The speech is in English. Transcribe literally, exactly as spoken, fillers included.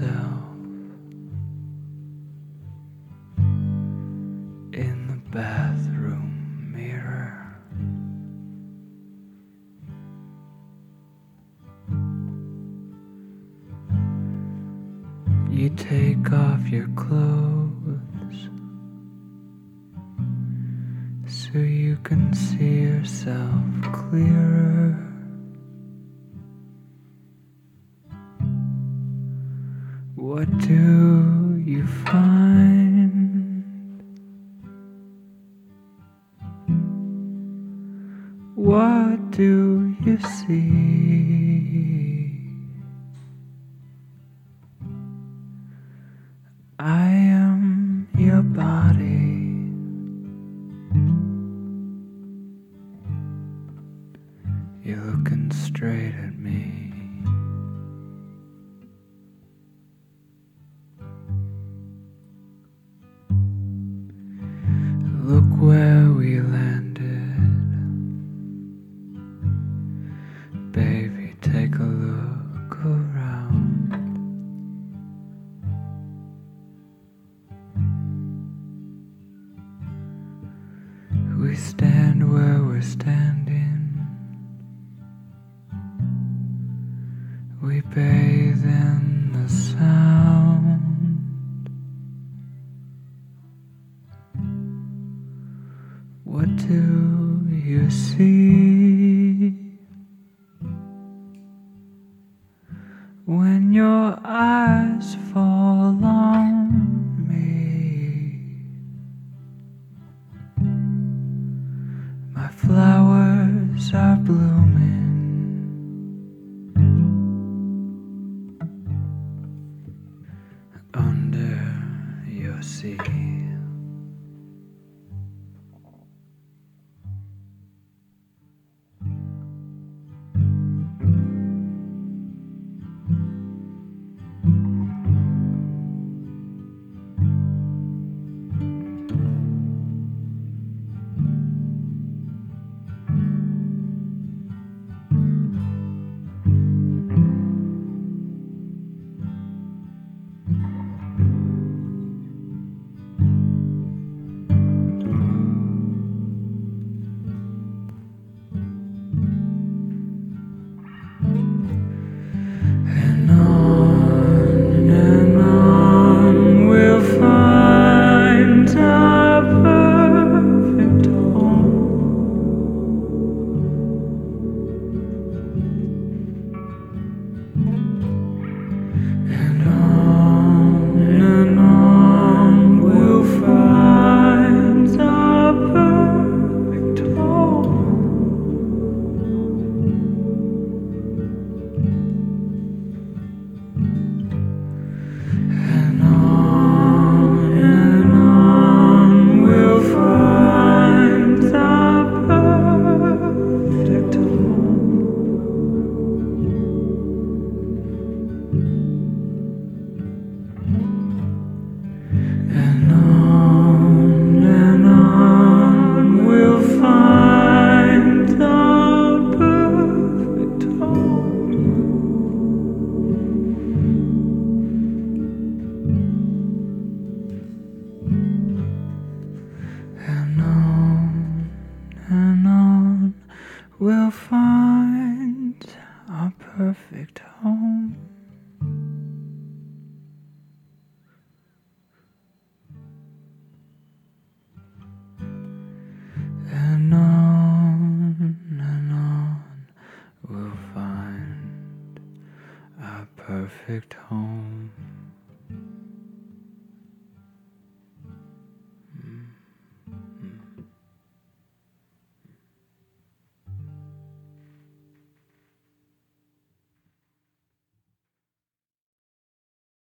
yourself in the bathroom mirror. You take off your clothes so you can see yourself clearer. What do you find? What do you see? I am your body. You're looking straight at me. Look where we landed. Baby, take a look around. We stand where we're standing. We bathe in the sound. What do you see when your eyes fall on me? My flowers are blooming under your sea. We'll find our perfect home. And on and on we'll find our perfect home.